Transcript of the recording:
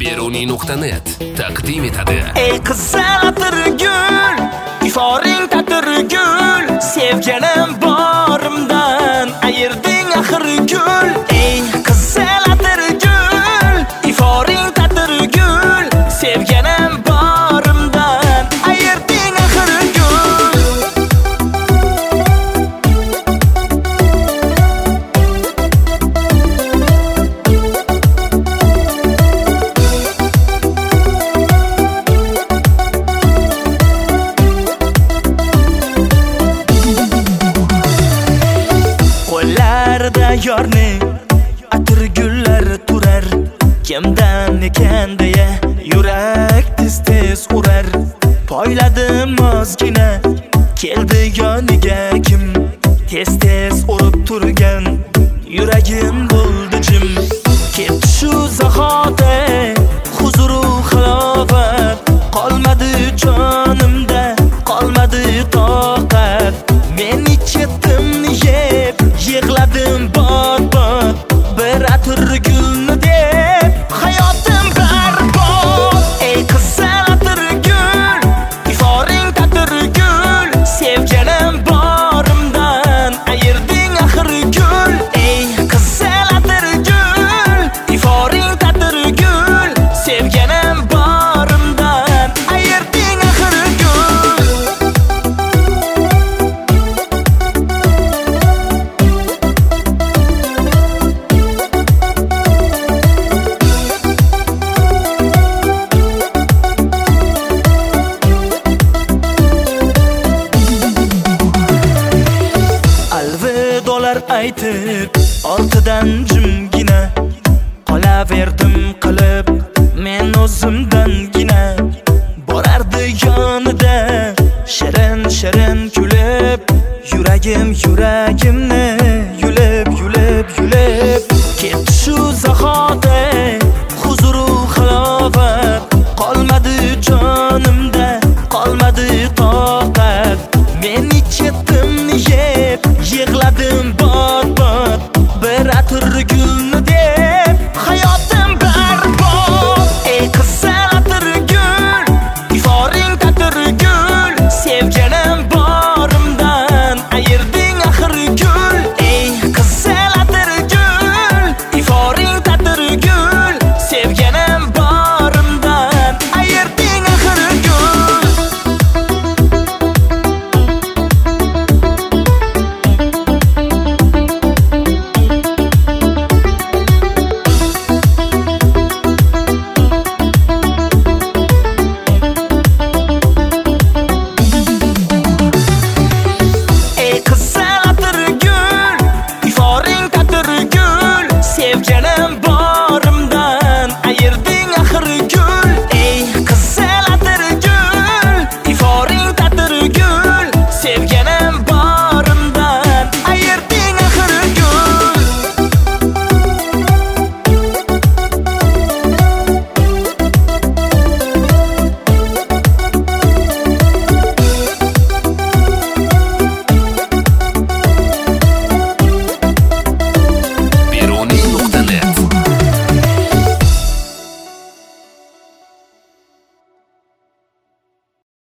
Beruniy.net taqdim etadi. Ey qizil atirgul, iforing tatirgul, sevganim borimdan ayirding axir gul. Ey qizil atirgul, iforing tatirgul, sevganim borimdan ayirding axir gul. Yorni atirgullar turar, kimdan ekan deya yurak tez-tez urar. Poyladim ozgina, keldi yoniga kim, tez-tez urib turgan yuragim bo'ldi jim. Ketdi shu zahoti huzuru halovat, qolmadi jonimda, qolmadi toqat. Men ketdim yeb, yig'ladim bot-bot, bir atirgulni deb hayotim barbod. Ey qizil atirgul, iforing tatirgul, sevganim borimdan ayirding axir gul. Ey qizil atirgul, iforing tatirgul, sevganim borimdan ayirding axir gul. Alvidolar aytib, ortidan jimgina qolaverdim qilib